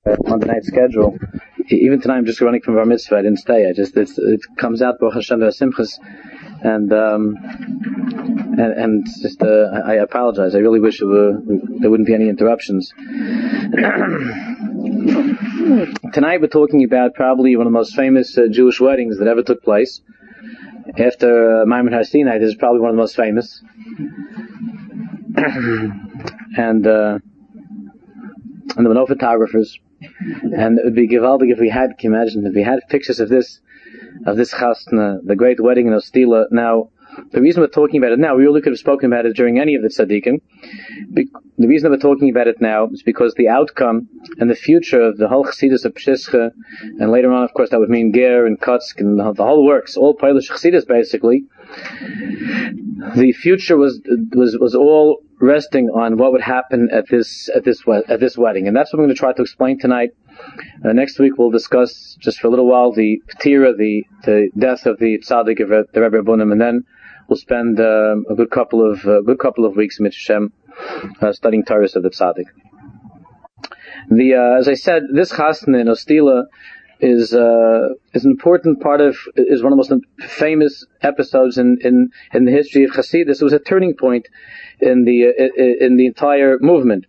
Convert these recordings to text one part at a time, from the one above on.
Monday night schedule. Even tonight, I'm just running from Bar Mitzvah. I didn't stay. It comes out Baruch Hashem Simchas, and just I apologize. I really wish there wouldn't be any interruptions. Tonight, we're talking about probably one of the most famous Jewish weddings that ever took place. After Maimon Har Sinai, this is probably one of the most famous. And there were no photographers, and it would be gewaldig if we had, can you imagine, if we had pictures of this chasna, the great wedding in Ostila. Now, the reason we're talking about it now, we really could have spoken about it during any of the tzaddikim. The reason that we're talking about it now is because the outcome and the future of the whole Chassidus of Pshischa, and later on, of course, that would mean Ger and Kotsk and the whole works, all Polish Chassidus basically. The future was all resting on what would happen at this wedding, and that's what I'm going to try to explain tonight. Next week we'll discuss just for a little while the Petira, the death of the tzaddik of the Rebbe Rabbunim, and then we'll spend a good couple of weeks in Mitzvah studying Torahs of the tzaddik. As I said, this chasna in Ostila is an important part of, is one of the most famous episodes in the history of Chassidus. It was a turning point in the entire movement.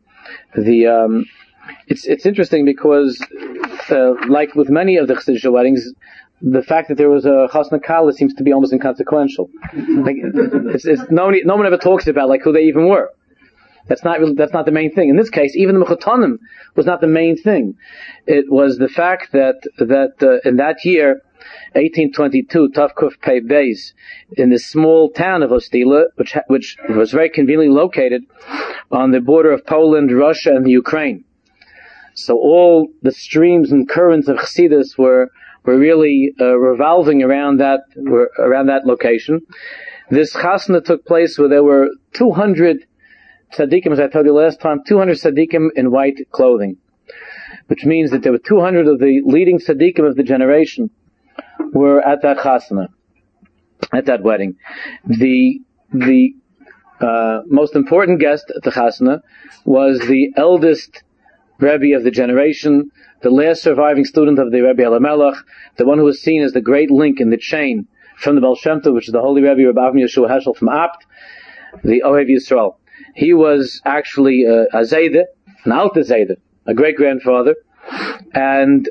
It's interesting because, like with many of the Chassidish weddings, the fact that there was a chasna kala seems to be almost inconsequential. Like, no one ever talks about like who they even were. That's not the main thing. In this case, even the Mechutanim was not the main thing. It was the fact that in that year, 1822, Tavkuf Pei Beis, in the small town of Ostila, which was very conveniently located on the border of Poland, Russia, and the Ukraine. So all the streams and currents of Chassidus were really revolving around that location. This chasna took place where there were 200 tzaddikim, as I told you last time, 200 tzaddikim in white clothing, which means that there were 200 of the leading tzaddikim of the generation were at that chasna, at that wedding. The most important guest at the chasna was the eldest Rebbe of the generation, the last surviving student of the Rebbe Elimelech, the one who was seen as the great link in the chain from the Baal Shem Tov, which is the holy Rebbe Rabbi Avram Yeshua Heschel from Apt, the Ohev Yisrael. He was actually a Zayde, an Alta Zayde, a great-grandfather, and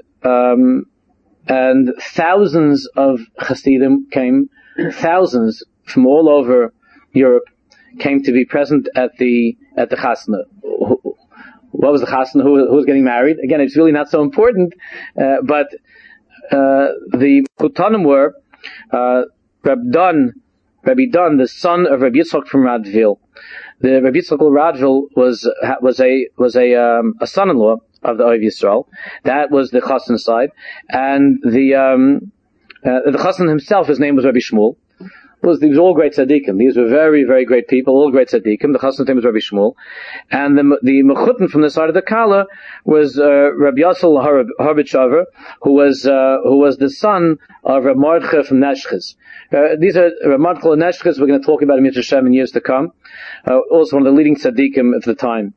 thousands of Chassidim came, thousands from all over Europe came to be present at the chasna. What was the chasna? Who was getting married? Again, it's really not so important, but the Kutanim were Rabbi Don, the son of Rabbi Yitzchak from Radvil. The Rabbi Yitzchak Radvil was a son-in-law of the Ohev Yisrael. That was the chassan side, and the chassan himself, his name was Rabbi Shmuel. These were all great tzaddikim. These were very, very great people, all great tzaddikim. The chassan's name was Rabbi Shmuel, and the mechutin from the side of the kala was Rabbi Yossel Harbitchover, who was the son of Rabbi Mordechai from Neshchiz. These are Rabbi Mordechai and Neshchiz. We're going to talk about him in years to come. Also one of the leading tzaddikim of the time.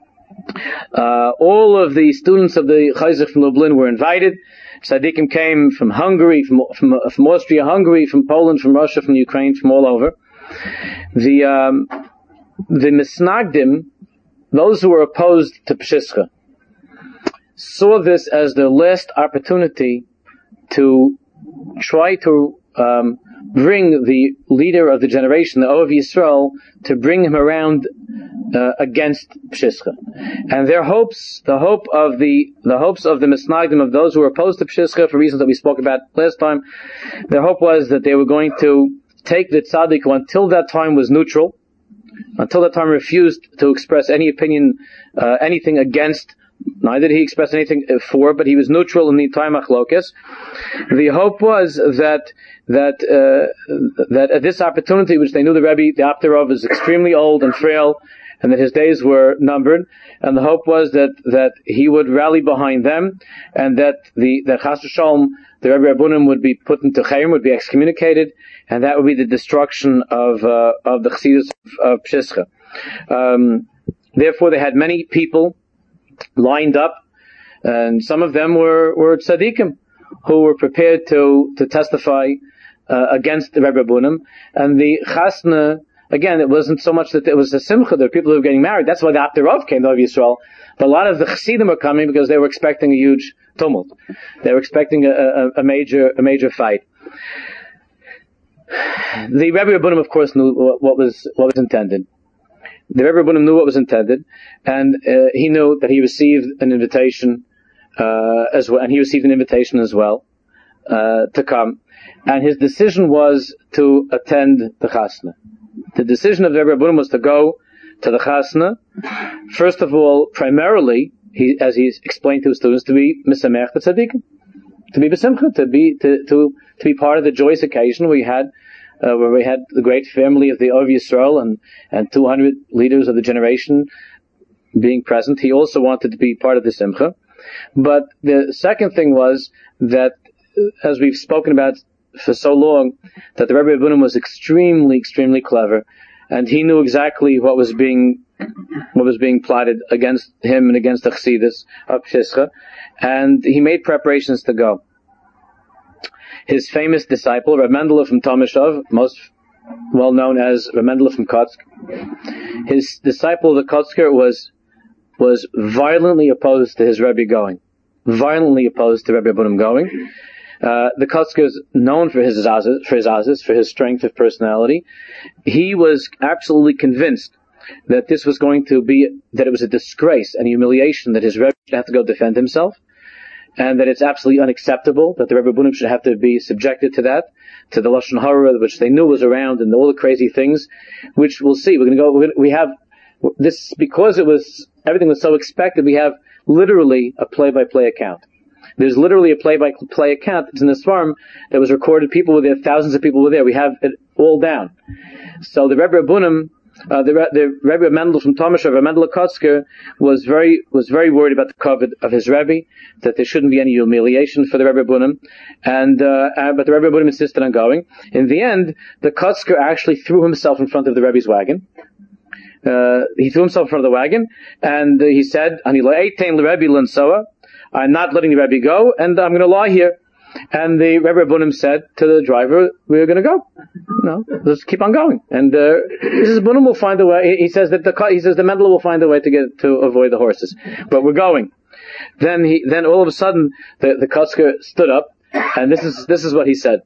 All of the students of the Chayzer from Lublin were invited. Tzaddikim came from Hungary, from Austria, Hungary, from Poland, from Russia, from Ukraine, from all over. The Misnagdim, those who were opposed to Pshischa, saw this as their last opportunity to try to bring the leader of the generation, the Ohev Yisrael, to bring him around against Pshischa. And their hopes, the hopes of the Misnagdim, of those who were opposed to Pshischa, for reasons that we spoke about last time, their hope was that they were going to take the tzaddik who until that time was neutral, until that time refused to express any opinion, anything against. Neither did he express anything for, but he was neutral in the entire machlokes. The hope was that at this opportunity, which they knew the Rebbe, the Apterov, is extremely old and frail, and that his days were numbered, and the hope was that he would rally behind them, and that the Chas v'Shalom, the Rebbe Rabbunim, would be put into Chayim, would be excommunicated, and that would be the destruction of the Chassidus of Pshischa. Therefore, they had many people lined up And some of them were tzaddikim who were prepared to testify against the Rebbe Bunim. And the chasna, again, it wasn't so much that it was a simcha, there were people who were getting married. That's why the Apterov came to Yisrael. But a lot of the chassidim were coming because they were expecting a huge tumult. They were expecting a major fight. The Rebbe Bunim, of course, knew what was intended. The Rebbe Bunim knew what was intended, and he knew that he received an invitation as well, and he received an invitation as well to come. And his decision was to attend the chasna. The decision of the Rebbe Bunim was to go to the chasna. First of all, primarily, as he explained to his students, to be misamech the tzaddikim, to be besimcha, to be part of the joyous occasion where we had the great family of the Ov Yisrael and 200 leaders of the generation being present. He also wanted to be part of the simcha. But the second thing was that, as we've spoken about for so long, that the Rebbe Bunim was extremely, extremely clever, and he knew exactly what was being plotted against him and against the Chassidus of Pshischa, and he made preparations to go. His famous disciple, Reb Mendele from Tomashov, most well known as Reb Mendele from Kotsk, his disciple, the Kotzker, was violently opposed to his Rebbe going. Violently opposed to Rebbe Bunim going. The Kotzker is known for his azes, for his strength of personality. He was absolutely convinced that this was going to be, that it was a disgrace and humiliation that his Rebbe should have to go defend himself, and that it's absolutely unacceptable that the Rebbe Bunim should have to be subjected to that, to the Lashon Hara, which they knew was around, and all the crazy things, which we'll see. We have this, because everything was so expected, we have literally a play-by-play account. There's literally a play-by-play account. It's in the Svarim that was recorded. People were there, thousands of people were there. We have it all down. So the Rebbe Bunim, the Rebbe Mendele from Tomashov, Rebbe Mendele Kotzker, was very worried about the covet of his Rebbe, that there shouldn't be any humiliation for the Rebbe Bunim, but the Rebbe Bunim insisted on going. In the end, the Kotzker actually threw himself in front of the Rebbe's wagon. He threw himself in front of the wagon, and he said, "Ani lo eitain l'Rebbe l'nsoa." I'm not letting the Rebbe go, and I'm going to lie here. And the Rebbe Bunim said to the driver, "We're going to go. No, let's keep on going." And he says, "Bunim will find a way." He says the Mendele will find a way to avoid the horses, but we're going. Then all of a sudden the Kotzker stood up, and this is what he said.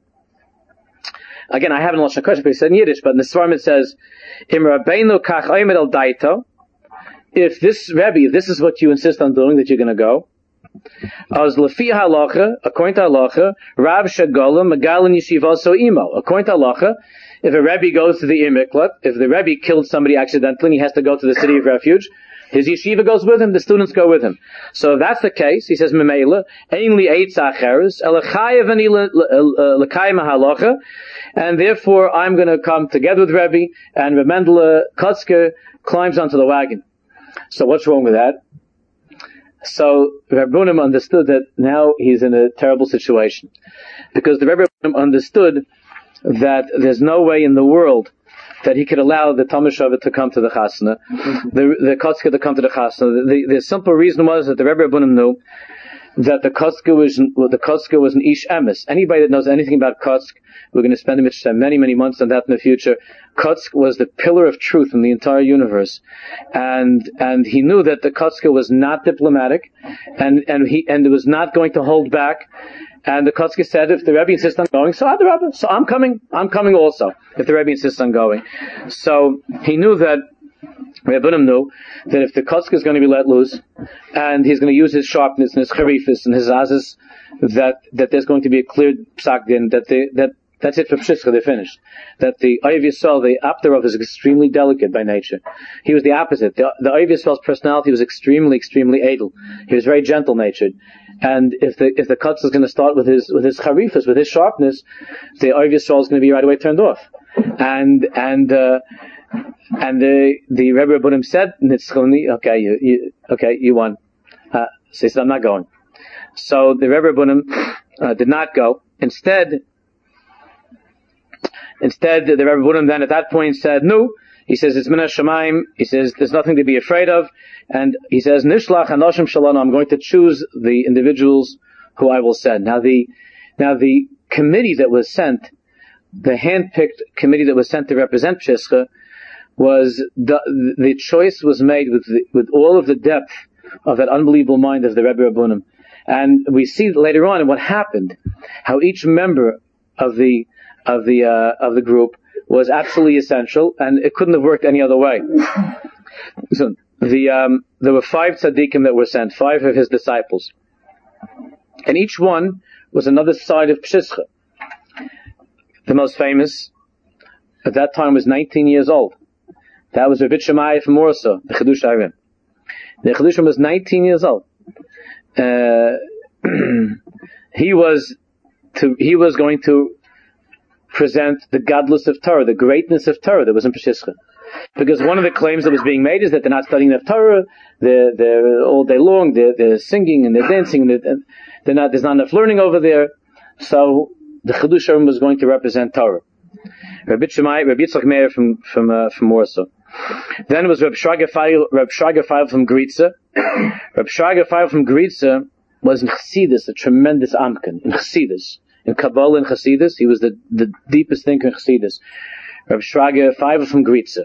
Again, I haven't lost a question, but he said in Yiddish. But in the Svarim it says, "Im Rabbeinu kach oimed el daito." If this is what you insist on doing, that you're going to go. As lefi halacha, according to halacha, Rab Shagolim Megalin Yeshiva So Imo. According to halacha, if a Rebbe goes to the Imiklat, if the Rebbe killed somebody accidentally and he has to go to the city of refuge, his yeshiva goes with him, the students go with him. So if that's the case, he says, Memela, Ainli Eitz Acheres, Elechayev Ani Lekayim Halacha, and therefore I'm going to come together with Rebbe, and Reb Mendele Kotzker climbs onto the wagon. So what's wrong with that? So Rebbe Bunim understood that now he's in a terrible situation, because the Rebbe Bunim understood that there's no way in the world that he could allow the Tomashov to come to the Chasna, the Kotzker to come to the Chasna. The simple reason was that the Rebbe Bunim knew that the Kotzker was an Ish Emes. Anybody that knows anything about Kotzk, we're going to spend many, many months on that in the future. Kotzk was the pillar of truth in the entire universe, and he knew that the Kotzker was not diplomatic, and was not going to hold back. And the Kotzker said, if the Rebbe insists on going, so I'm coming also, if the Rebbe insists on going. So he knew that, Rebbe Bunim knew that if the Kotzker is going to be let loose, and he's going to use his sharpness and his charifis and his azes, that there's going to be a clear psak din, that's it for Pshischa, they're finished. That the Oiv Yisrael, the Apterov, is extremely delicate by nature. He was the opposite. The Oiv Yisrael's personality was extremely, extremely edel. He was very gentle-natured. And if the Kotzker is going to start with his charifas, with his sharpness, the Oiv Yisrael is going to be right away turned off. And the Rebbe Bunim said, Nitzchoni, okay, you won. So he said, I'm not going. So the Rebbe Bunim did not go. Instead, the Rebbe Bunim then at that point said, no, He says, it's min hashamayim. He says, there's nothing to be afraid of. And he says, Nishlach anoshim shalana, I'm going to choose the individuals who I will send. Now the committee that was sent, the hand-picked committee that was sent to represent Pshischa, was the choice was made with all of the depth of that unbelievable mind of the Rebbe Rabbunim. And we see later on what happened, how each member of the group was absolutely essential, and it couldn't have worked any other way. So there were 5 tzaddikim that were sent, 5 of his disciples, and each one was another side of Pshischa. The most famous at that time was 19 years old. That was Rabbi Shammai from Warsaw, the Chidush Arim. The Chidushim was 19 years old. He was going to present the godless of Torah, the greatness of Torah that was in Pshischa. Because one of the claims that was being made is that they're not studying the Torah, they're all day long, they're singing and they're dancing, and there's not enough learning over there. So the Chidush Arim was going to represent Torah. Rabbi Yitzchak Meir from Warsaw. Then it was Reb Shraga Feil from Gritza. Reb Shraga Feil from Gritza was in Chassidus, a tremendous amkin in Chassidus, in Kabbalah and Chassidus. He was the deepest thinker in Chassidus. Reb Shraga Feil from Gritza.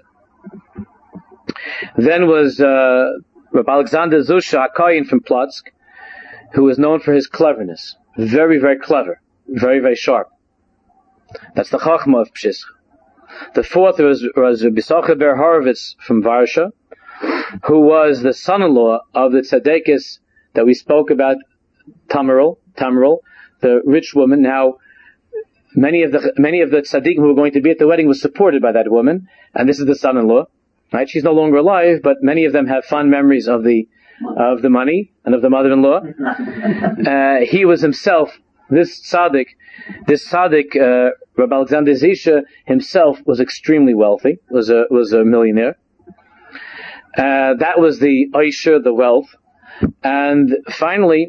Then was Reb Alexander Zusha HaKoyin from Plotsk, who was known for his cleverness. Very, very clever. Very, very sharp. That's the Chachma of Pshischa. The fourth was Rabbi Socha Ber Horovitz from Varsha, who was the son-in-law of the tzaddikus that we spoke about, Tamaril, the rich woman. Now, many of the tzaddikim who were going to be at the wedding was supported by that woman, and this is the son-in-law. Right? She's no longer alive, but many of them have fond memories of the money and of the mother-in-law. He was himself, this tzaddik, Rabbi Alexander Zisha himself was extremely wealthy, was a millionaire. That was the Oisher, the wealth. And finally,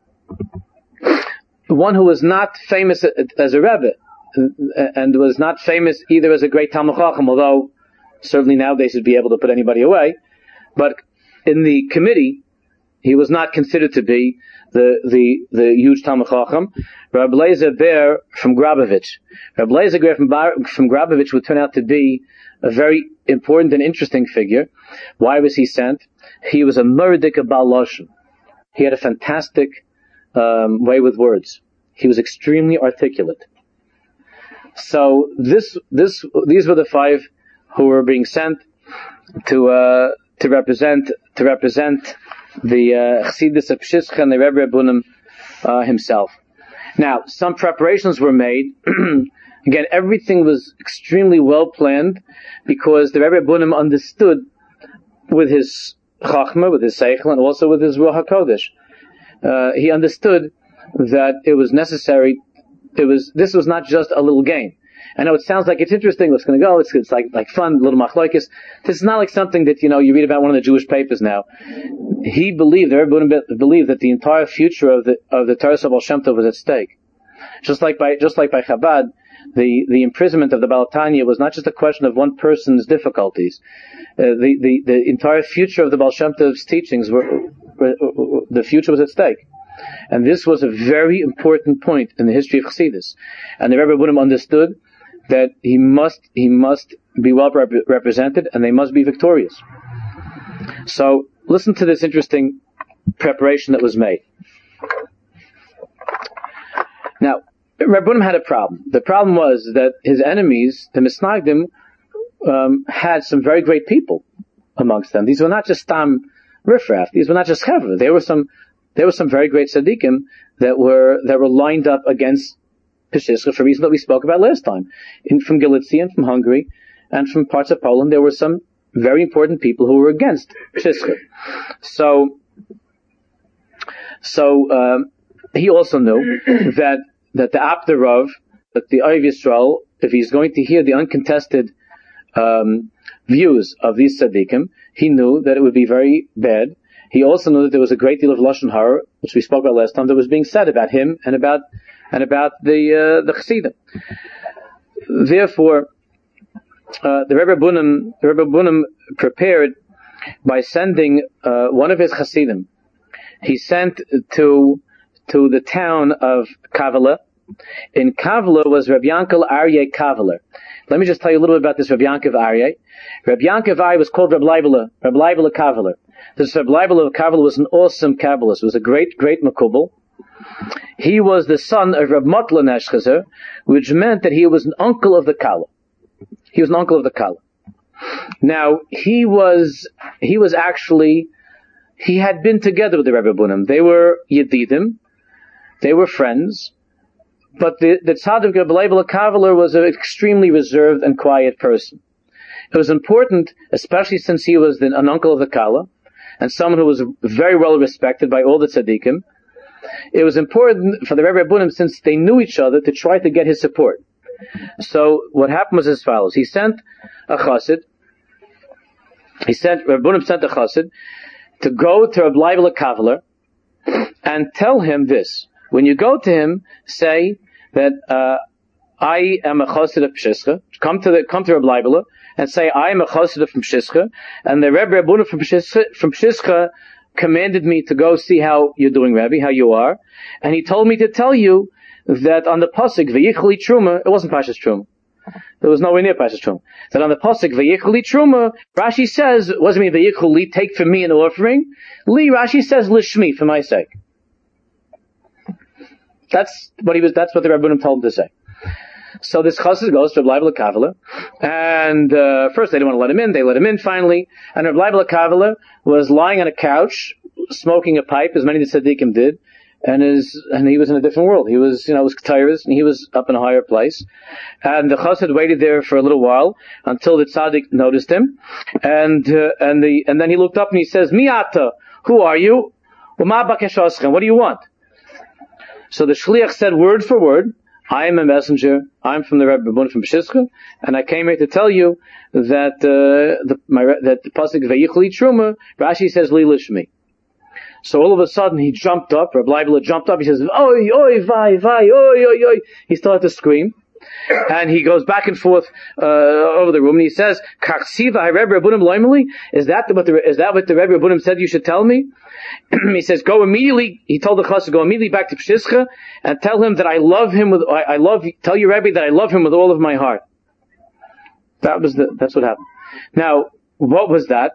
one who was not famous as a Rebbe, and was not famous either as a great Talmid Chacham, although certainly nowadays he'd be able to put anybody away, but in the committee, he was not considered to be the huge Talmid Chacham. Rabbi Lezer Ber from Grabovich. Rabbi Lezer Ber from Grabovich would turn out to be a very important and interesting figure. Why was he sent? He was a Murdik Baal Lashon. He had a fantastic way with words. He was extremely articulate. So these were the 5 who were being sent to represent the Chassidus of Pshischa and the Rebbe Rabbunim himself. Now, some preparations were made. Again, everything was extremely well planned because the Rebbe Rabbunim understood with his Chachma, with his Seichel, and also with his Ruach HaKodesh. He understood that it was necessary. This was not just a little game. I know it sounds like it's interesting, what's going to go, it's like fun, little machlokes. This is not like something that, you read about one of the Jewish papers now. He believed, everyone believed that the entire future of the Torah of Baal Shem Tov was at stake. Just like by Chabad, the imprisonment of the Baal Tanya was not just a question of one person's difficulties. The entire future of the Baal Shem Tov's teachings the future was at stake. And this was a very important point in the history of Chassidus. And the Rebbe Rabbunim understood that he must be well represented, and they must be victorious. So, listen to this interesting preparation that was made. Now, Rabbunim had a problem. The problem was that his enemies, the Misnagdim, had some very great people amongst them. These were not just Stam Riffraff. These were not just Chevra. There were some very great tzaddikim that were lined up against Pshischa for reasons that we spoke about last time. From Galicia and from Hungary and from parts of Poland, there were some very important people who were against Pshischa. So he also knew that the Abderov, that the Oiv Yisrael, if he's going to hear the uncontested views of these tzaddikim, he knew that it would be very bad. He also knew that there was a great deal of Lashon Hara, which we spoke about last time, that was being said about him and about the Chassidim. Therefore, Rebbe Bunim prepared by sending one of his Hasidim. He sent to the town of Kavela. In Kavela was Reb Yankel Aryeh Kavler. Let me just tell you a little bit about this Reb Yankel Aryeh. Reb Yankel Aryeh was called Reb Leibele Kavler. This Reb Leibele Kavler was an awesome Kabbalist. Was a great Makubal. He was the son of Reb Motla Neshchazer, which meant that he was an uncle of the Kala. He was an uncle of the Kala. Now, he had been together with the Rebbe Bunim. They were Yedidim. They were friends. But the Tzaddik Reb Leibele Kavler was an extremely reserved and quiet person. It was important, especially since he was an uncle of the Kala, and someone who was very well respected by all the Tzaddikim. It was important for the Rebbe Bunim, since they knew each other, to try to get his support. So what happened was as follows. He sent a chassid. Rebbe Bunim sent a chassid to go to Reb Leibele Kavler and tell him this. When you go to him, say that I am a chassid of Pshischa. Come to Reb Leibele and say I am a chassid of Pshischa, and the Rebbe Bunim from Pshischa commanded me to go see how you're doing, Rabbi, how you are, and he told me to tell you that on the pasuk V'yichli Truma, it wasn't Pashas Truma. There was nowhere near Pashas Truma. That on the pasuk V'yichli Truma, Rashi says, it wasn't mean V'yichli, take for me an offering. Rashi says Lishmi, for my sake. That's what the Rebbe Bunim told him to say. So this chassid goes to Reb Leibele Kavler, and first they didn't want to let him in. They let him in finally, and Reb Leibele Kavler was lying on a couch, smoking a pipe, as many of the tzaddikim did, and he was in a different world. He was, was Ketyrus, and he was up in a higher place. And the chassid waited there for a little while until the tzaddik noticed him, and then he looked up and he says, "Mi ata, who are you? U'ma bakeshaschem, what do you want?" So the shliach said word for word, I am a messenger. I'm from the Rebbe Bunim from Pshischa, and I came here to tell you that the pasuk V'yichli Truma, Rashi says Li Lishmi. So all of a sudden he jumped up. Reb Leibele jumped up. He says, "Oi, oi, vai, vai, oi, oi, oi." He started to scream, and he goes back and forth over the room, and he says, "Kachsiva Rebbe Bunim loymeli." Is that what the Rebbe Bunim said you should tell me? He says, "Go immediately." He told the chassid, "Go immediately back to Pshischa and tell him that I love him tell your Rebbe that I love him with all of my heart." That's what happened. Now, what was that?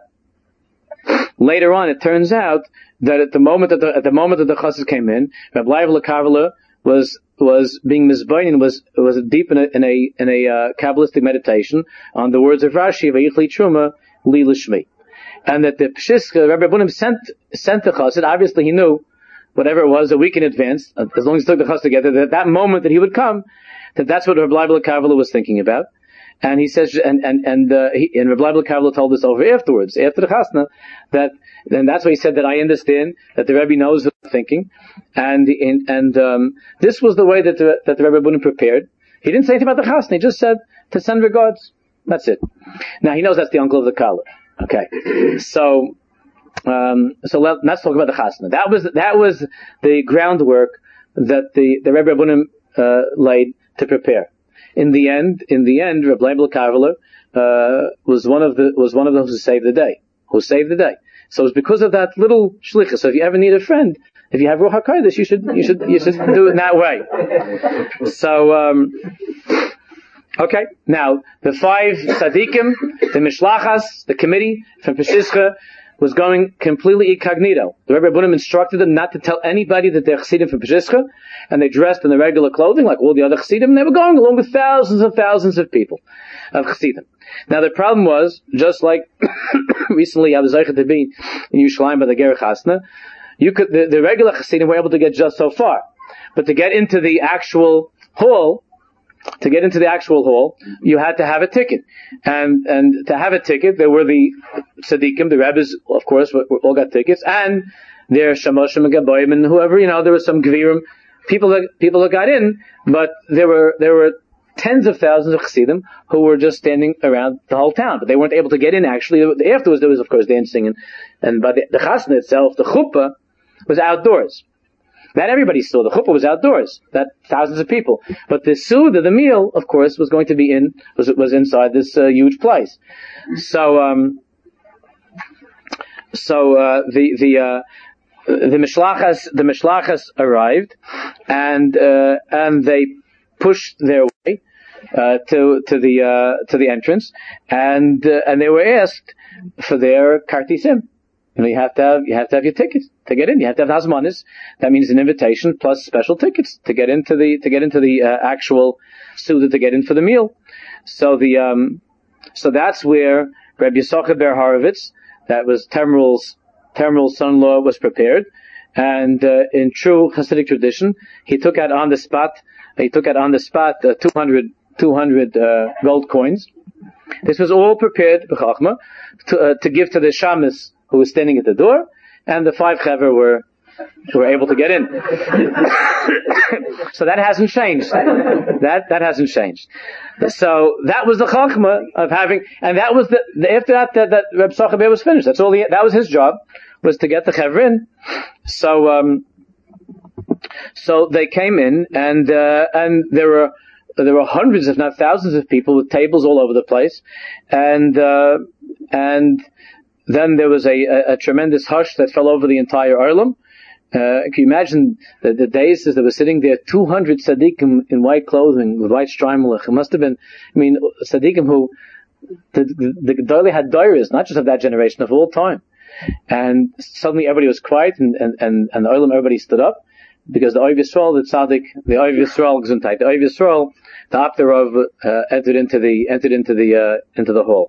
Later on, it turns out that at the moment that the chassid came in, Reb Leibele Kavler was being mizbayin, was deep in a Kabbalistic meditation on the words of Rashi, V'yichli Truma, Li Lishmi. And that the Pshischa, Rebbe Bunim sent the chassid, obviously he knew, whatever it was, a week in advance, as long as he took the chassid together, that moment that he would come, that's what Reb Leibele Kavler was thinking about. And he says, and Reb Leibele Kavler told us over afterwards, after the chasna, then that's why he said that I understand that the Rebbe knows what I'm thinking, and this was the way that the Rebbe Bunim prepared. He didn't say anything about the chasna, he just said to send regards. That's it. Now he knows that's the uncle of the Kala. Okay, so let's talk about the chasna. That was the groundwork that the Rebbe Bunim laid to prepare. In the end, Reb Leibele Kavler was one of those who saved the day. So it's because of that little shlichus. So if you ever need a friend, if you have Ruach HaKodesh, you should do it in that way. So, okay. Now, the 5 tzaddikim, the mishlachas, the committee from Pshischa, was going completely incognito. The Rebbe Bunim instructed them not to tell anybody that they're chassidim from Pshischa, and they dressed in their regular clothing like all the other chassidim, and they were going along with thousands and thousands of people, of chassidim. Now the problem was, just like recently I was zeicher to be in Yerushalayim by the Ger Chasna, the regular chassidim were able to get just so far, but to get into the actual hall, you had to have a ticket. And to have a ticket, there were the tzaddikim, the rabbis, of course, all got tickets, and their shamoshim and gaboyim, and whoever, there were some gvirim, people that got in, but there were tens of thousands of chassidim who were just standing around the whole town, but they weren't able to get in actually. Afterwards there was, of course, dancing, but the chasna itself, the chuppah, was outdoors. That everybody saw. The chuppah was outdoors. That thousands of people. But the Suda, the meal, of course, was going to be was inside this huge place. So the Mishlachas arrived, and they pushed their way to the entrance, and they were asked for their kartisim. You have to have your tickets to get in. You have to have hazmanis. That means an invitation plus special tickets to get into the actual suda, to get in for the meal. So that's where Rabbi Yisachar Ber Horovitz, that was Temrul's son-in-law, was prepared, and in true Hasidic tradition, he took out on the spot 200 gold coins. This was all prepared b'chachma to give to the shamus who was standing at the door, and the 5 chaver were able to get in. So that hasn't changed. That hasn't changed. So that was the chachma of having, and that was after that Reb Yisachar Ber was finished. That was his job, was to get the chaver in. So they came in, and there were hundreds, if not thousands, of people with tables all over the place, and then there was a tremendous hush that fell over the entire Olam. Can you imagine the days as they were sitting there, 200 tzaddikim in white clothing with white streimelech? It must have been, tzaddikim who the Gedolei had doiras, not just of that generation, of all time. And suddenly everybody was quiet, and the Olam, everybody stood up, because the Oiv Yisrael, the tzaddik, the Oiv Yisrael Gesundheit, the Oiv Yisrael, the Apterov entered into the hall.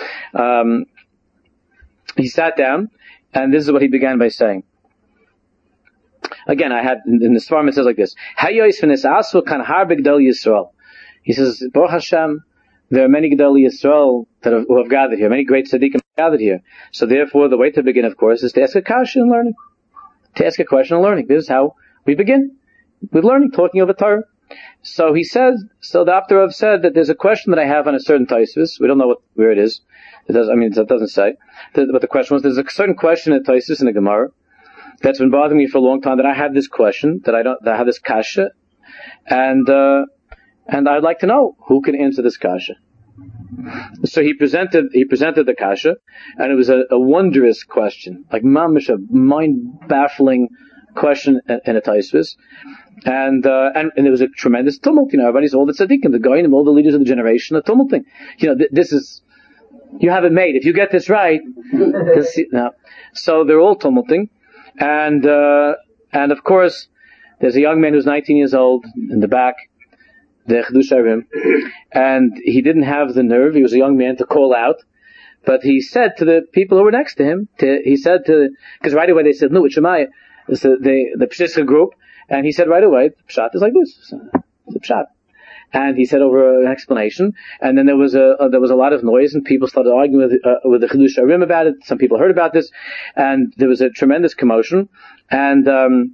He sat down, and this is what he began by saying. Again, I had, in the Svarim it says like this, Hayois v'nis asu kan har b'gdol Yisrael. He says, Baruch Hashem, there are many Gedolei Yisrael who have gathered here, many great tzaddikim have gathered here. So therefore, the way to begin, of course, is to ask a kasha and learning. To ask a question and learning. This is how we begin, with learning, talking over Torah. So he says, the Apterov said that there's a question that I have on a certain Tosfos. We don't know where it is. That doesn't say. But the question was, there's a certain question in Tosfos in the Gemara that's been bothering me for a long time, that I have this question, that I have this kasha, and I'd like to know who can answer this kasha. So he presented the kasha, and it was a wondrous question, like mamish, a mind-baffling question in a Tosfos. And there was a tremendous tumult, everybody's, all the tzaddikim, the goyim, all the leaders of the generation, are tumulting. This is, you have it made. If you get this right, so they're all tumulting, and of course, there's a young man who's 19 years old in the back, the Chedush Arim, and he didn't have the nerve, he was a young man, to call out, but he said to the people who were next to him, because right away they said, no, it's Shemaiah, it's the Pshitcha group, and he said right away, the pshat is like this, it's a pshat. And he said over an explanation, and then there was a lot of noise, and people started arguing with the Chedush Arim about it. Some people heard about this, and there was a tremendous commotion, and the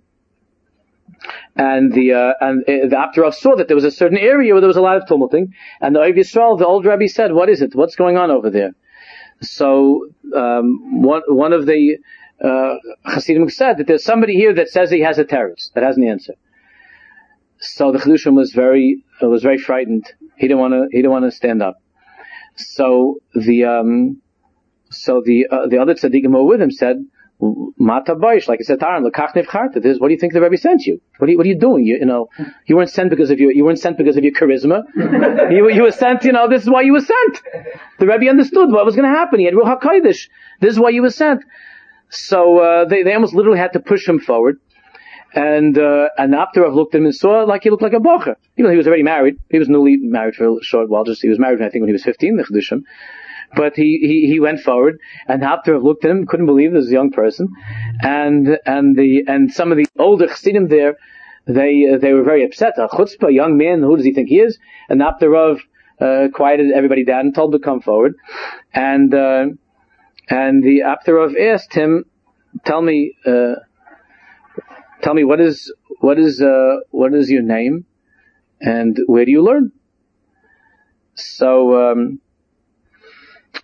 Apterov saw that there was a certain area where there was a lot of tumulting, and the Oiv Yisrael, the old Rebbe, said, "What is it? What's going on over there?" So one of the Hasidim said that there's somebody here that says he has a terrorist that has an answer. So the Chedushim was very frightened. He didn't want to stand up. So the other tzaddikim who were with him said, Mata Baish, like I said, Taran, Lakach Nevcharta, what do you think the Rebbe sent you? What are you doing? You weren't sent because of your charisma. you were sent, this is why you were sent. The Rebbe understood what was going to happen. He had Ruach HaKodesh. This is why you were sent. So, they almost literally had to push him forward. And Apterov looked at him and saw like he looked like a bocher. Even though he was already married. He was newly married for a short while. He was married, I think, when he was 15, the Chedushim. But he went forward, and Apterov looked at him, couldn't believe this was a young person. And some of the older Chassidim there, they were very upset. A chutzpah, a young man, who does he think he is? And Apterov quieted everybody down and told him to come forward. And the Apterov asked him, tell me what is your name, and where do you learn?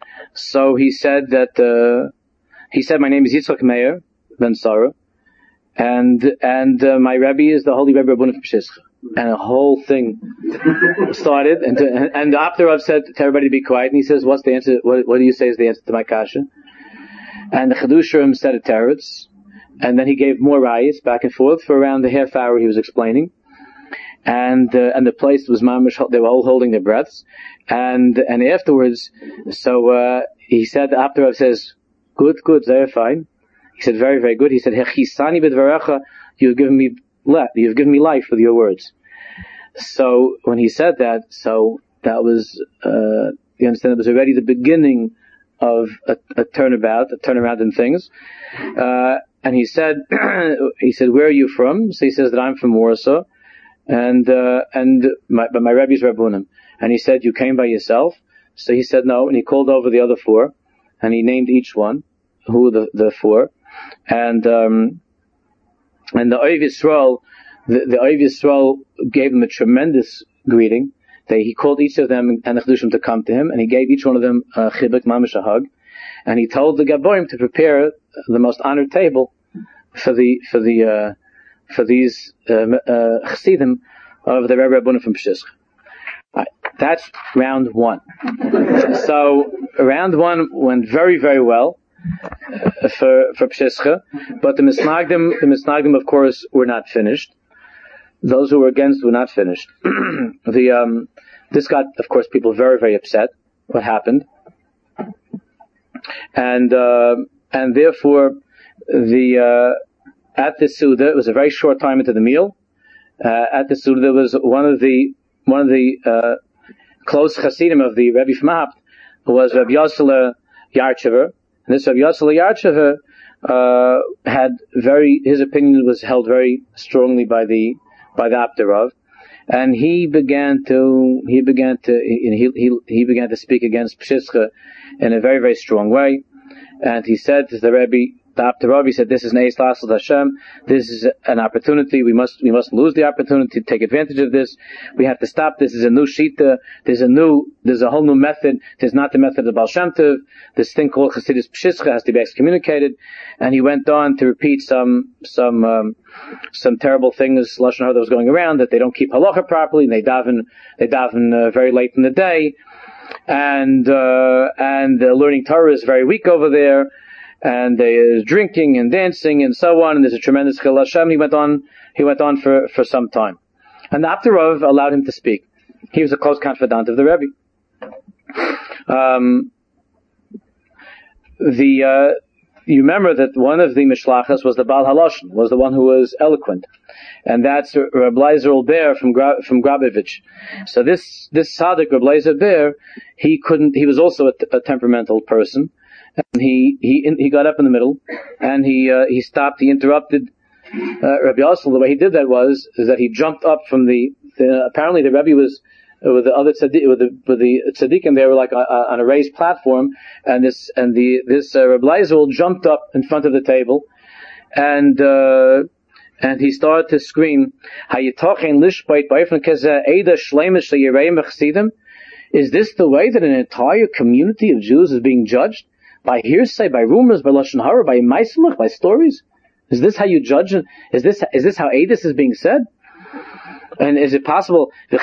So he said my name is Yitzchak Meir ben Sarah, and my Rebbe is the Holy Rebbe Rabbeinu from Pshischa. And a whole thing started, and the Apter said to everybody to be quiet, and he says, what's the answer, what do you say is the answer to my kasha? And the Chidusharim said a teretz, and then he gave more rayas back and forth for around a half hour he was explaining. And the place was mamish, they were all holding their breaths. And afterwards, so, he said, the Apter says, good, very fine. He said, very, very good. He said, Hechisani b'dvarecha, you've given me life with your words. So, when he said that, so that was, you understand, it was already the beginning of a turnaround in things. And he said, where are you from? So he says that I'm from Warsaw. And my Rebbe's Rabbunim. And he said, you came by yourself? So he said no, and he called over the other four, and he named each one, who were the four. And the Oiv Yisrael, the Oiv Yisrael gave them a tremendous greeting. He called each of them and the Chedushim to come to him, and he gave each one of them a chibuk, mamash, a hug. And he told the Gaboim to prepare the most honored table for these Chassidim of the Rebbe Rabbunim from Pshischa. Right, that's round one. So round one went very, very well for Pshischa, but the Misnagdim of course were not finished. Those who were against were not finished. This got, of course, people very, very upset. What happened? And therefore at the Suda, it was a very short time into the meal. At the Suda, there was one of the close Hasidim of the Rebbe from Apt was Rabbi Yossele Yarchever. And this Rabbi Yossele Yarchever his opinion was held very strongly by the Apter, and he began to speak against Pshischa in a very, very strong way. And he said to the Rebbe, the Apter, he said, this is Neis Lasel Hashem. This is an opportunity. We mustn't lose the opportunity to take advantage of this. We have to stop. This is a new shita. There's a whole new method. There's not the method of Baal Shem Tov. This thing called Chassidus Pshischa has to be excommunicated. And he went on to repeat some terrible things, lashon hara, that was going around, that they don't keep halacha properly, and they daven very late in the day, and learning Torah is very weak over there, and there's drinking and dancing and so on, and there's a tremendous chil Hashem. He went on for some time, and the Apter Rav allowed him to speak. He was a close confidant of the Rebbe. You remember that one of the Mishlachas was the Baal Haloshen, was the one who was eloquent. And that's Reb Leizer Ber from Grabovich. So this Tzaddik, Reb Leizer Ber, he was also a temperamental person. And he got up in the middle, and he stopped, he interrupted, Rabbi Yossel. The way he did that was that he jumped up from apparently the Rebbe was, with the other tzaddikim, they were like on a raised platform, and this Reb Leizer jumped up in front of the table, and he started to scream, is this the way that an entire community of Jews is being judged? By hearsay, by rumors, by lashon hara, by maiselach, by stories? Is this how you judge? Is this how Eidos is being said? And is it possible? Is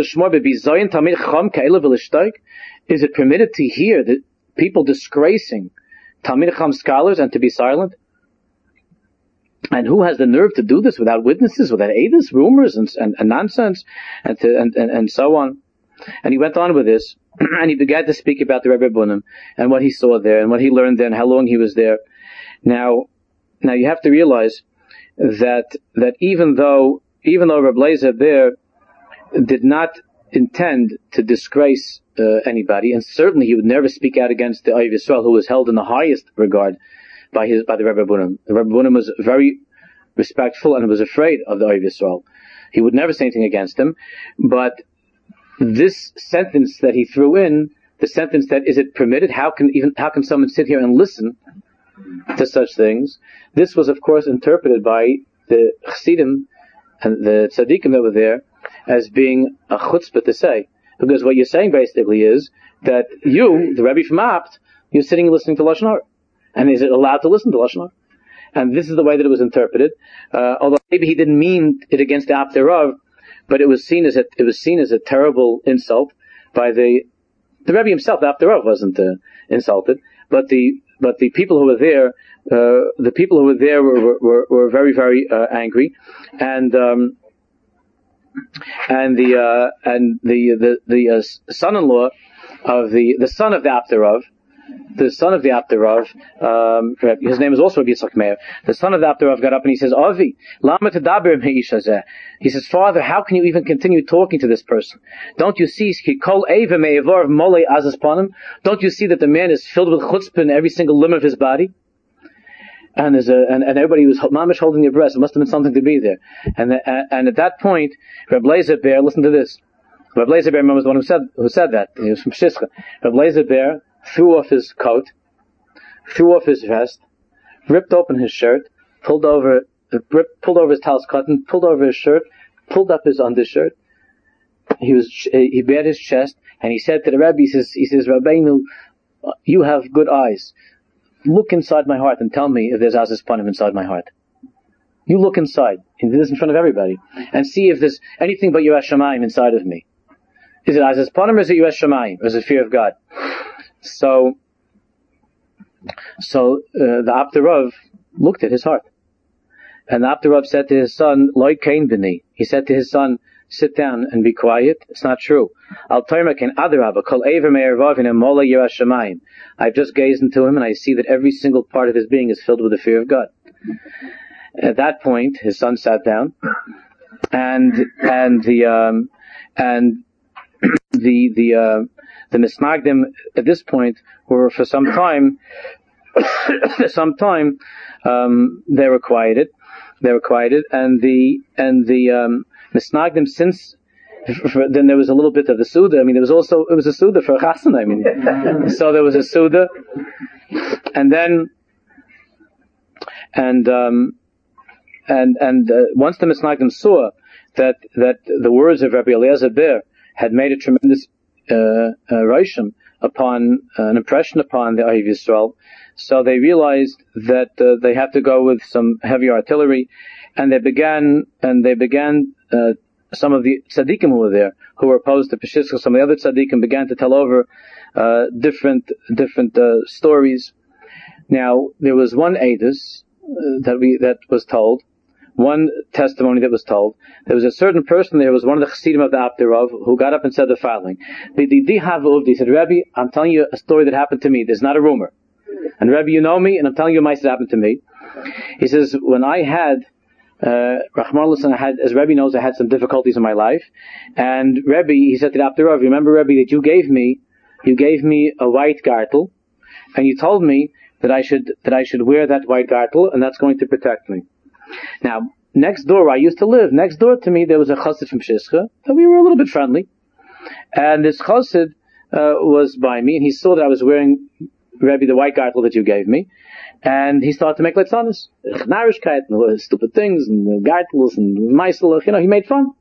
it permitted to hear that people disgracing Talmid Chacham scholars and to be silent? And who has the nerve to do this without witnesses, without Eidos, rumors and nonsense, and so on? And he went on with this, and he began to speak about the Rebbe Bunim and what he saw there and what he learned there and how long he was there. Now you have to realize that even though Reb Leizer Ber did not intend to disgrace anybody, and certainly he would never speak out against the Oiv Yisrael, who was held in the highest regard by the Rebbe Bunim. The Rebbe Bunim was very respectful and was afraid of the Oiv Yisrael. He would never say anything against him, but this sentence that he threw in, the sentence that is it permitted? How can someone sit here and listen to such things? This was, of course, interpreted by the Chassidim and the tzaddikim that were there as being a chutzpah to say, because what you're saying basically is that you, the Rebbe from Apt, you're sitting and listening to lashon hara, and is it allowed to listen to lashon hara? And this is the way that it was interpreted. Although maybe he didn't mean it against the Abderav, but it was seen as a terrible insult by the Rebbe himself. The Abderav wasn't insulted, but the people who were there, were very, very angry, and the son-in-law of the son of the Abderav. The son of the Abderav, his name is also Rabbi Yitzchak Meir. The son of the Abderav got up and he says, Avi, lama tedaber im ha'isha zeh. He says, Father, how can you even continue talking to this person? Don't you see, don't you see that the man is filled with chutzpah in every single limb of his body? And everybody was mamish holding their breath. It must have been something to be there. And at that point, Reb Leizer Ber, listen to this. Reb Leizer Ber, remember, was the one who said that. He was from Pshischa. Reb Leizer Ber threw off his coat, threw off his vest, ripped open his shirt, pulled over his talus cotton, pulled over his shirt, pulled up his undershirt. He bared his chest, and he said to the Rebbe, he says, Rabbeinu, you have good eyes. Look inside my heart and tell me if there's Azaz Panim inside my heart. You look inside, and do this in front of everybody, and see if there's anything but Yiras Shamayim inside of me. Is it Azaz Panim or is it Yiras Shamayim? Or is it fear of God? So the Abderav looked at his heart, and the Abderav said to his son, "Loi kain b'ni." He said to his son, "Sit down and be quiet. It's not true." Al Tomer ken adarabah kol eiver me'ervavin mola yiras shamayim. I've just gazed into him, and I see that every single part of his being is filled with the fear of God. At that point, his son sat down, and the Misnagdim at this point were for some time, they were quieted, and the Misnagdim, since then there was a little bit of the Suda. I mean, it was a Suda for Chassan. I mean, so there was a Suda, and then once the Misnagdim saw that the words of Rabbi Eliezer Ber had made a tremendous Roshim upon an impression upon the Ahiv Yisrael, so they realized that they had to go with some heavy artillery, and they began some of the tzaddikim who were there, who were opposed to Peshizka, some of the other tzaddikim began to tell over different stories. Now there was one edus that was told. One testimony that was told. There was a certain person there, was one of the Chassidim of the Abderav, who got up and said the following. He said, Rebbe, I'm telling you a story that happened to me. There's not a rumor. And Rebbe, you know me, and I'm telling you a mice that happened to me. He says, when I had, as Rebbe knows, I had some difficulties in my life. And Rebbe, he said to the Abderav, remember Rebbe, that you gave me a white gartel, and you told me that I should wear that white gartel, and that's going to protect me. Now, next door where I used to live, next door to me, there was a chassid from Pshischa, that we were a little bit friendly. And this chassid was by me, and he saw that I was wearing, Rebbe, the white gartel that you gave me, and he started to make leitzanis, narishkeit, and stupid things, and gartels, and meisel, he made fun.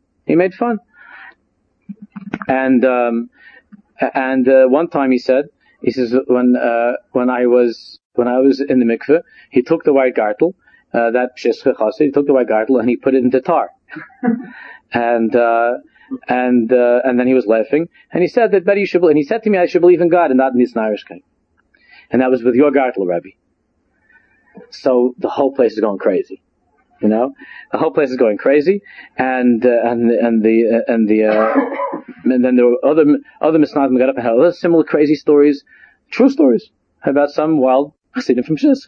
And one time he says, when I was in the mikveh, he took the white gartel, that Pshischa chassid, he took the white gartel and he put it into tar. and then he was laughing, and he said that better you should, and he said to me, I should believe in God and not in this narishkeit. And that was with your gartel, Rebbe. So the whole place is going crazy. The whole place is going crazy, and then there were other Misnagdim got up and had other similar crazy stories, true stories about some wild Chassidim from Pshischa.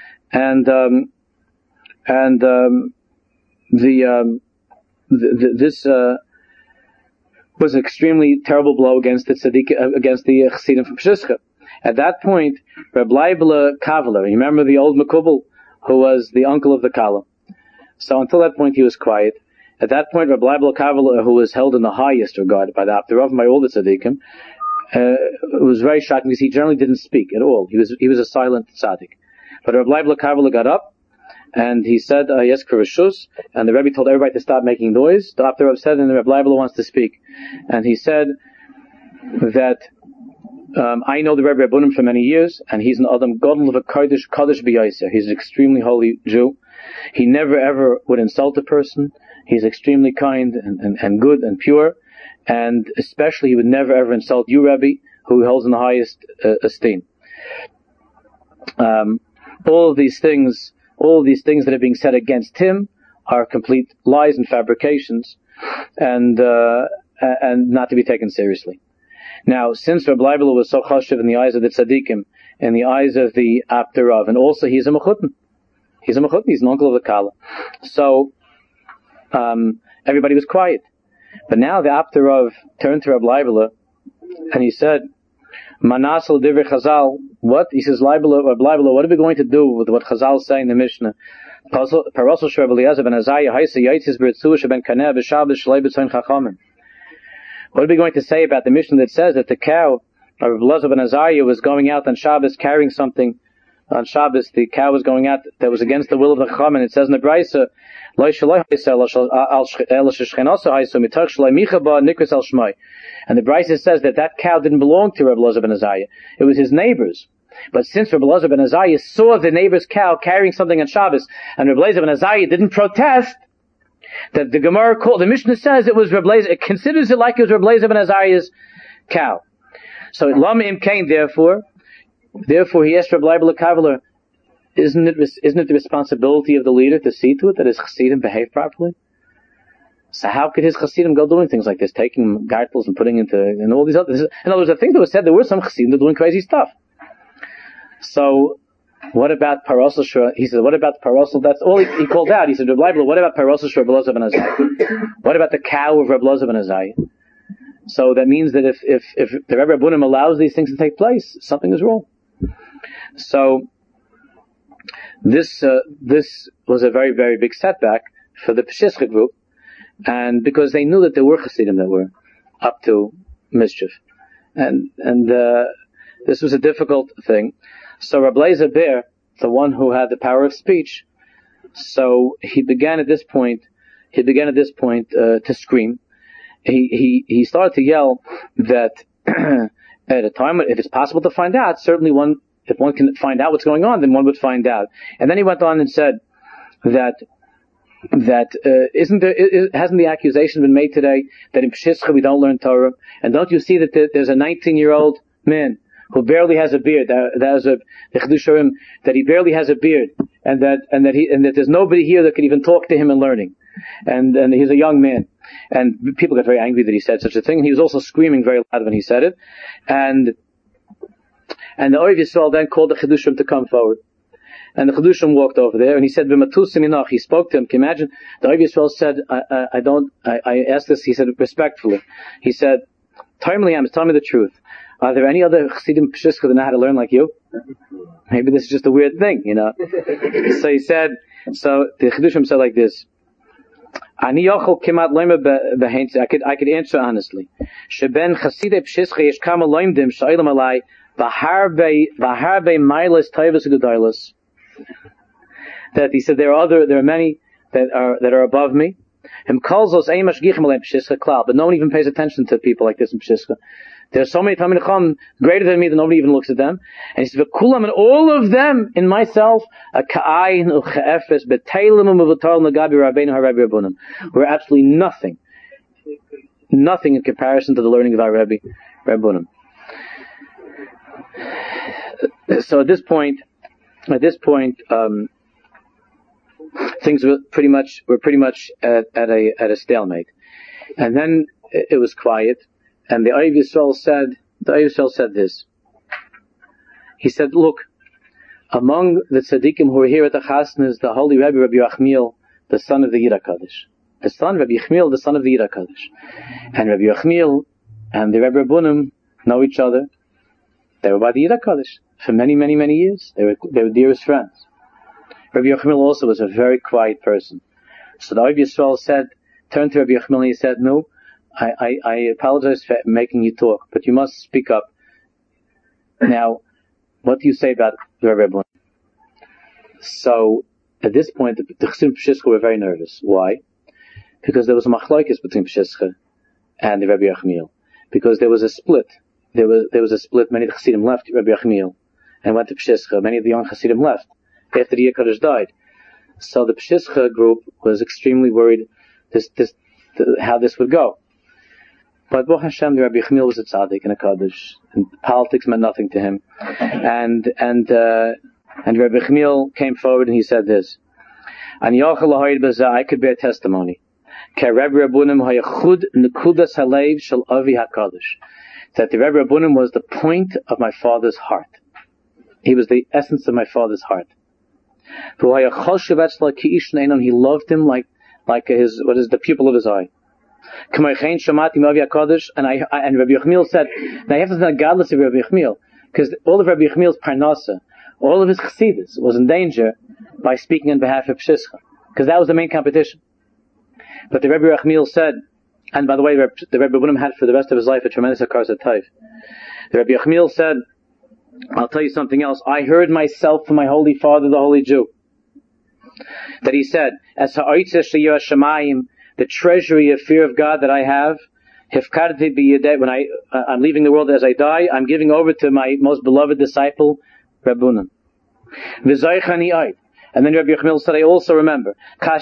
This was an extremely terrible blow against the Chassidim from Pshischa. At that point, Reb Leibele Kavler, you remember the old Mekubal, who was the uncle of the Kala. So until that point he was quiet. At that point, Reb Leibele Kavler, who was held in the highest regard by the Abderav and by all the tzaddikim, it was very shocking because he generally didn't speak at all. He was a silent tzaddik. But Reb Leibele Kavler got up, and he said, yes, Kurashus, and the Rebbe told everybody to stop making noise. The Abderav said, and the Reb Leibele wants to speak. And he said that I know the Rebbe Rabbunim for many years, and he's an Adam Godel of a Kaddish B'Yaiser. He's an extremely holy Jew. He never ever would insult a person. He's extremely kind and good and pure, and especially he would never ever insult you, Rebbe, who he holds in the highest esteem. All of these things that are being said against him are complete lies and fabrications, and not to be taken seriously. Now, since Reb Leibler was so chashuv in the eyes of the tzaddikim, in the eyes of the Apterav, and also he's a mechutin. He's an uncle of the Kala. So, everybody was quiet. But now the Apterav turned to Reb Leibler, and he said, Manasel Divrei Chazal, what? He says, Reb Leibler, what are we going to do with what Chazal say in the Mishnah? Parosel Shrev Eliezer ben Azariah, Haisa Yaitzis B'Ritzu Sheben Kaneh B'Shabbos Shlei B'Tzoin Chachamim. What are we going to say about the Mishnah that says that the cow of Eliezer ben Azariah was going out on Shabbos carrying something on Shabbos? The cow was going out that was against the will of the Chachamim. It says in the Brisa, and the Brisa says that cow didn't belong to Reb Eliezer ben Azariah. It was his neighbor's. But since Reb Eliezer ben Azariah saw the neighbor's cow carrying something on Shabbos, and Reb Eliezer ben Azariah didn't protest, that the Gemara called, the Mishnah says it was Reb Eliezer, it considers it like it was Reb Eliezer ben Azariah's cow. So Lama Im Kain, therefore he asked Reb Leibler Kavaler, isn't it the responsibility of the leader to see to it that his chassidim behave properly? So how could his chassidim go doing things like this, taking gartels and putting and all these other, in other words, the things that were said, there were some chassidim that were doing crazy stuff. So, what about Parosel Shur? He said, what about the Parosel? That's all he called out. He said, Reb Leibler, what about Parosel Shur Reb Eliezer ben Azariah? What about the cow of Reb Eliezer ben Azariah? So that means that if the Rebbe Rabbunim allows these things to take place, something is wrong. So, this was a very, very big setback for the Peshischa group, and because they knew that there were Chassidim that were up to mischief. And this was a difficult thing. So Reb Eliezer Ber, the one who had the power of speech, so he began at this point to scream. He started to yell that at a time, if it's possible to find out, certainly if one can find out what's going on, then one would find out. And then he went on and said that hasn't the accusation been made today that in Peshischa we don't learn Torah? And don't you see that there's a 19-year-old man who barely has a beard? That was the Chidush Urim, that he barely has a beard, and that there's nobody here that can even talk to him in learning, and he's a young man. And people got very angry that he said such a thing. He was also screaming very loud when he said it, and the Oiv Yisrael then called the Chidushim to come forward. And the Chidushim walked over there, and he said, "B'matusim inach." He spoke to him. Can you imagine? The Oiv Yisrael said, I asked this, he said, respectfully. He said, tell me the truth. Are there any other Chassidim Peshischa that know how to learn like you? Maybe this is just a weird thing, So he said, so the Chidushim said like this, I could answer honestly. Sheben Chassidei Peshischa yesh kama loimdim sha'ilam alai v'harbe mailas taivas u'gedolos. That he said there are many that are above me. Him calls us ein mashgichim alei Peshischa klal, but no one even pays attention to people like this in Peshischa. There are so many Talmidei Chacham greater than me that nobody even looks at them. And he says, "V'kulam," and all of them in myself, a ka'ayin u'cha'efes beteilim u'mevutar l'gabi Rabbeinu ha'Rebbe Rabbunim. We're absolutely nothing in comparison to the learning of our Rebbe Rabbunim. So at this point, things were pretty much at a stalemate. And then it was quiet. And the Oiv Yisrael said this. He said, look, among the tzaddikim who are here at the Chasna is the holy Rebbe Yachmiel, the son of the Yira Kaddish. The son of Rebbe Yachmiel, the son of the Yira Kaddish. And Rebbe Yachmiel and the Rebbe Rabbunim know each other. They were by the Yira Kaddish for many, many, many years. They were dearest friends. Rebbe Yachmiel also was a very quiet person. So the Oiv Yisrael turned to Rebbe Yachmiel and he said, no, I apologize for making you talk, but you must speak up. Now, what do you say about the Rebbe? So, at this point, the Chassidim Peshischa were very nervous. Why? Because there was a machlokes between Peshischa and the Rebbe Yachmiel. Because there was a split. there was a split. Many of the Hasidim left Rabbi Yochmiel and went to Pshischa. Many of the young Hasidim left after the Yekadosh died. So the Pshischa group was extremely worried how this would go. But Baruch Hashem, the Rabbi Yochmiel was a tzaddik and a kaddish, and politics meant nothing to him. And Rabbi Yochmiel came forward and he said this: I could bear testimony that the Rebbe Rabbunim was the point of my father's heart. He was the essence of my father's heart. He loved him like the pupil of his eye. And Rabbi Yochmiel said, now you have to think godless of Rabbi Yochmiel, because all of Rabbi Yochmiel's parnasa, all of his chassidus was in danger by speaking on behalf of Pshischa, because that was the main competition. But the Rabbi Yochmiel said, and by the way, the Rebbe Rabbunim had for the rest of his life a tremendous hakaras hatov. The Rabbi Yochmiel said, I'll tell you something else. I heard myself from my holy father, the holy Jew, that he said, as ha'oitzeh sheyirah shamayim, the treasury of fear of God that I have, when I'm leaving the world as I die, I'm giving over to my most beloved disciple, Rabbunim. And then Rabbi Yochmiel said, I also remember, I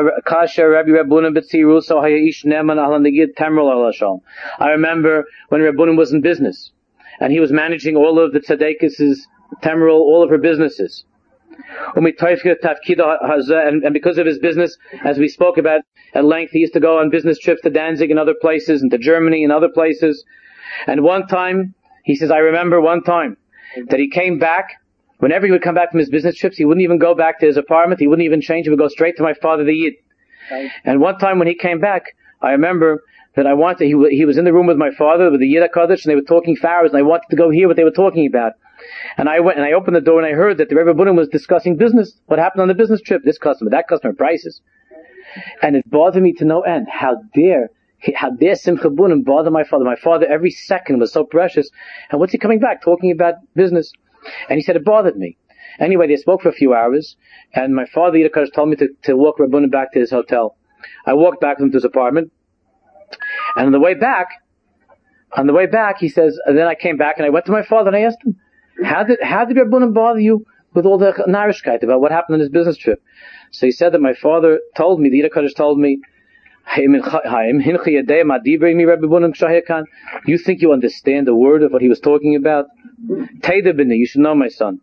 remember when Rabbunim was in business, and he was managing all of the tzaddikus' temeral, all of her businesses. And because of his business, as we spoke about at length, he used to go on business trips to Danzig and other places, and to Germany and other places. And one time, he says, I remember one time that he came back. Whenever he would come back from his business trips, he wouldn't even go back to his apartment. He wouldn't even change. He would go straight to my father, the Yid. Right. And one time when he came back, I remember that he was in the room with my father, with the Yid HaKadosh, and they were talking for hours, and I wanted to go hear what they were talking about. And I went and I opened the door and I heard that the Rebbe Rabbunim was discussing business, what happened on the business trip, this customer, that customer, prices. And it bothered me to no end. How dare Simcha Bunim bother my father? My father every second was so precious. And what's he coming back talking about business? And he said it bothered me. Anyway, they spoke for a few hours, and my father Yidakash told me to walk Rabbunim back to his hotel. I walked back with him to his apartment, and on the way back, he says, and then I came back and I went to my father and I asked him, how did Rabbunim bother you with all the narishkeit about what happened on his business trip? So he said that my father told me, the Yidakash told me, you think you understand the word of what he was talking about? You should know, my son.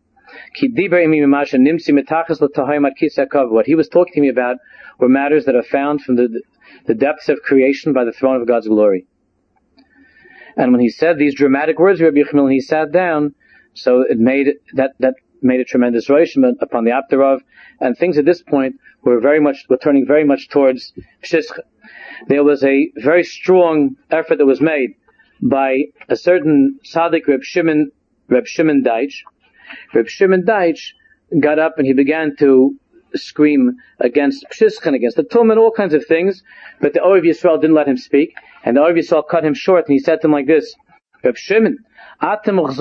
What he was talking to me about were matters that are found from the depths of creation by the throne of God's glory. And when he said these dramatic words, Rabbi Yochmiel, he sat down, so it made a tremendous roshim upon the Aptarov, and things at this point were turning very much towards Pshischa. There was a very strong effort that was made by a certain tzaddik, Reb Shimon Deitch. Reb Shimon Deitch got up and he began to scream against Pshischa and against the Talmud, all kinds of things, but the Orev Yisrael didn't let him speak, and the Orev Yisrael cut him short, and he said to him like this, Reb Shimon, I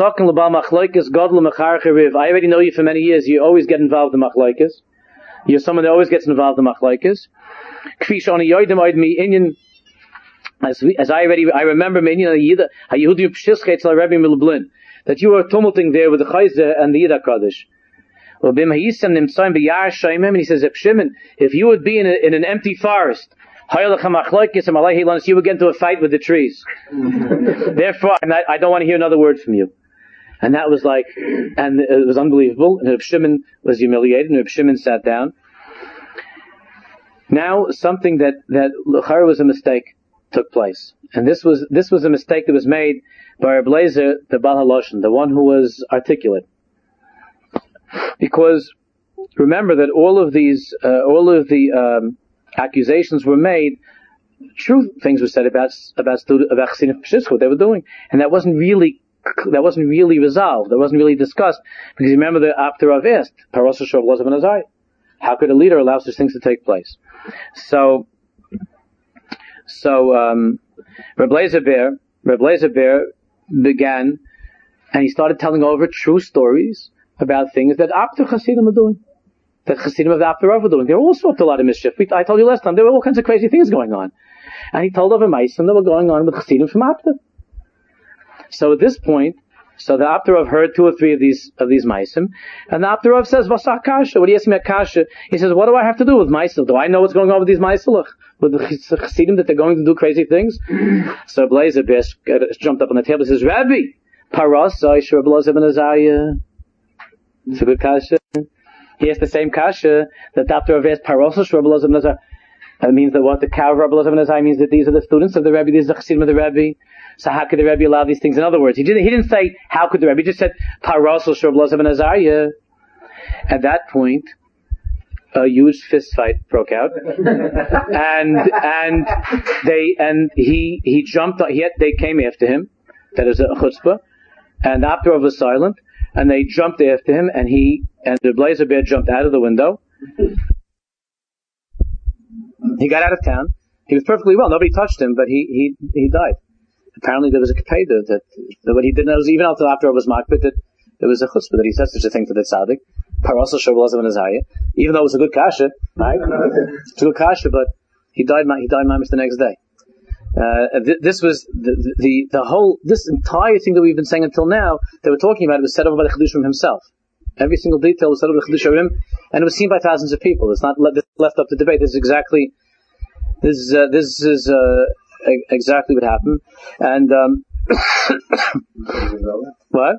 already know you for many years, you always get involved in machlokes. You're someone that always gets involved in machlokes. As I remember that you were tumulting there with the Chayzer and the Yid HaKadosh. And he says, Shimon, if you would be in an empty forest, you would get into a fight with the trees. Therefore, I don't want to hear another word from you. And that was and it was unbelievable. And Reb Shimon was humiliated, and Reb Shimon sat down. Now, something that l'chara was a mistake took place. And this was a mistake that was made by Reb Leizer, the Baal HaLashon, the one who was articulate. Because, remember that all of the accusations were made, true things were said about Chassidim Pshischa, what they were doing. And that wasn't really resolved, that wasn't really discussed, because remember the Aptarov asked, Paros Hashav Lozav and Azai, how could a leader allow such things to take place? So Reb Leizer Ber began, and he started telling over true stories about things that Aptar Chassidim were doing, that Chassidim of the Aptarov were doing. They were also up to a lot of mischief. I told you last time, there were all kinds of crazy things going on. And he told over Meisim that were going on with Chassidim from Aptar. So at this point, so the Aptarov heard 2 or 3 of these Maisim, and the Aptarov says, Vasach Kasha, what do you ask me at Kasha? He says, what do I have to do with Maisim? Do I know what's going on with these Maisim? With the Chassidim that they're going to do crazy things? So Blazer jumped up on the table and says, Rabbi, Paras, Zaishar, Blazer ben Azariah. It's a good Kasha. He asked the same Kasha that the Aptarov asked, Paras, Zaishar, Blazer ben Azariah. That means that what the cow of Rabbi Elazar ben Azariah means that these are the students of the Rebbe, these are the Chassidim of the Rebbe. So how could the Rebbe allow these things? In other words, he didn't say how could the Rebbe. He just said Parasol Rabbi Elazar ben Azariah. At that point, a huge fist fight broke out, and he jumped. They came after him. That is a chutzpah, and the Aptarov was silent, and they jumped after him, and the Blazer Bear jumped out of the window. He got out of town. He was perfectly well. Nobody touched him, but he died. Apparently there was a kapeda that what he didn't know was even after it was makbid that there was a chutzpah that he said such a thing to the tzaddik. Parasol Rabbi Elazar ben Azariah. Even though it was a good kasha, right? It's a good kasha, but he died mamish the next day. This was the whole, this entire thing that we've been saying until now that we're talking about, it was set over by the Chedushim himself. Every single detail was set over by the Chedushim, and it was seen by thousands of people. It's not left up to debate. This is exactly exactly what happened. And what?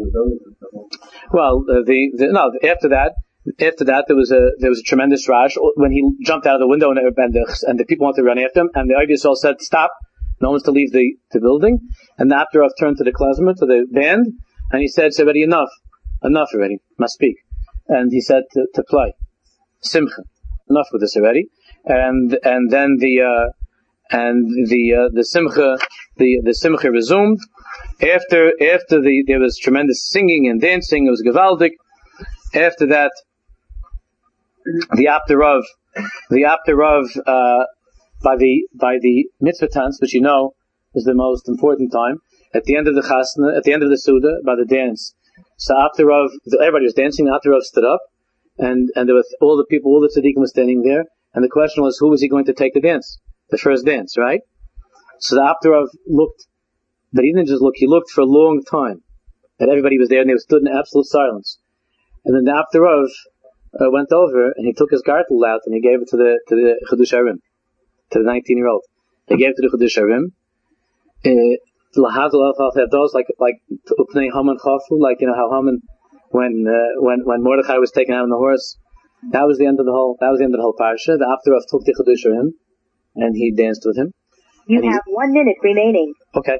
Well, after that there was a tremendous rush when he jumped out of the window, and the people wanted to run after him, and the Ivy all said, "Stop! No one's to leave the building." And the Aptarov turned to the klezmer, to the band, and he said, "Already enough already, must speak." And he said to play Simcha, enough with this already. And then the Simcha resumed. After there was tremendous singing and dancing, it was gewaldig. After that, the Aptarov, by the mitzvah tanz, which is the most important time, at the end of the chasna, at the end of the Suda, by the dance. So Aptarov, everybody was dancing, Aptarov stood up, and there were all the people, all the tzaddikim were standing there, and the question was, who was he going to take the dance? The first dance, right? So the Aptarov looked, but he didn't just look, he looked for a long time. And everybody was there, and they stood in absolute silence. And then the Aptarov went over, and he took his gartel out, and he gave it to the Chedush Harim, to the 19-year-old. He gave it to the Chedush Harim. Like Upnei Haman Chafu, like how Haman, when Mordechai was taken out on the horse, that was the end of the whole parsha. The Aptarov took the Chedush Harim, and he danced with him. You have 1 minute remaining. Okay.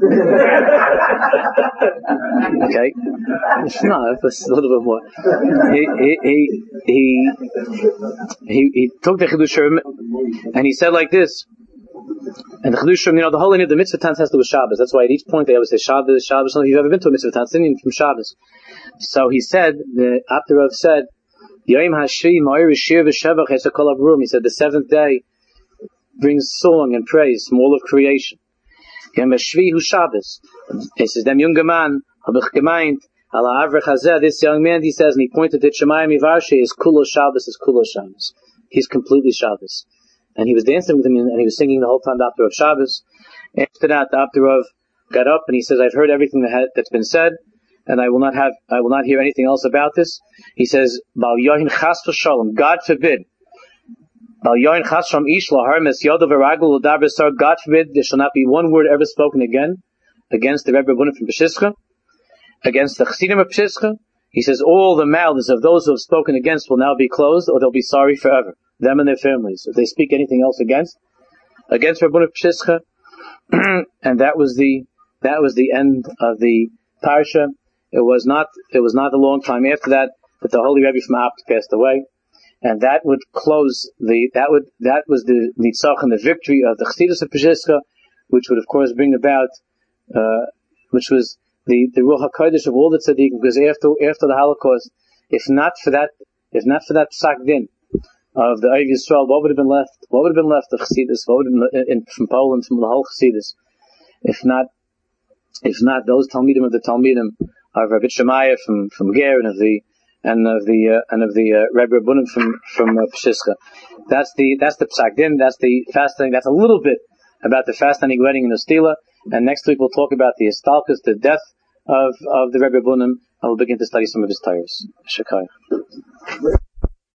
Okay. No, it's a little bit more. He took the Chedush Harim, and he said like this. And the Chedushim, the whole idea of the mitzvah tanz has to do with Shabbos. That's why at each point they always say Shabbos. If you've ever been to a mitzvah tanz, it's from Shabbos. So he said, the Aptarov said, Yom Hashvi Ma'ir Shir V'Shevach Hesakol Avrum. He said the 7th day brings song and praise from all of creation. Yom Hashvi Hu Shabbos. He says, dem junger man, hab ich gemeint, ala Avrech Hazeh, this young man, he says, and he pointed to Shemayim Yivarshe, is Kulo Shabbos, He's completely Shabbos. And he was dancing with him, and he was singing the whole time the Aptarov Shabbos. After that, the Aptarov got up, and he says, I've heard everything that's been said, and I will not hear anything else about this. He says, Bal Yohin Chas V'Shalom, God forbid. Bal Yohin Chas V'Shalom Ish Lahar Mes Yodav V'Ragul L'Daber Sar, God forbid, there shall not be one word ever spoken again against the Rebbe Rabbanim from Peshischa, against the Chassidim of Peshischa. He says, all the mouths of those who have spoken against will now be closed, or they'll be sorry forever. Them and their families. If they speak anything else against Rabbanim Peshischa, and that was the end of the parsha. It was not a long time after that the Holy Rebbe from Apt passed away, and that would close that was the nitzach and the victory of the Chassidus of Peshischa, which would of course bring about, which was the Ruach HaKodesh of all the tzaddikim, because after the Holocaust, if not for that psak din of the Eiv Yisrael, what would have been left? What would have been left of Chassidus? What would have been from Poland, from the whole Chassidus? If not those Talmidim of the Talmidim of Rabbi Shemaiah from Ger and of the Rebbe Rabbanim from Peshischa. That's the Psak Din. That's the fasting. That's a little bit about the fasting wedding in Ostila. And next week we'll talk about the Istalkus, the death of the Rebbe Bunim, and we'll begin to study some of his tires. Shekai.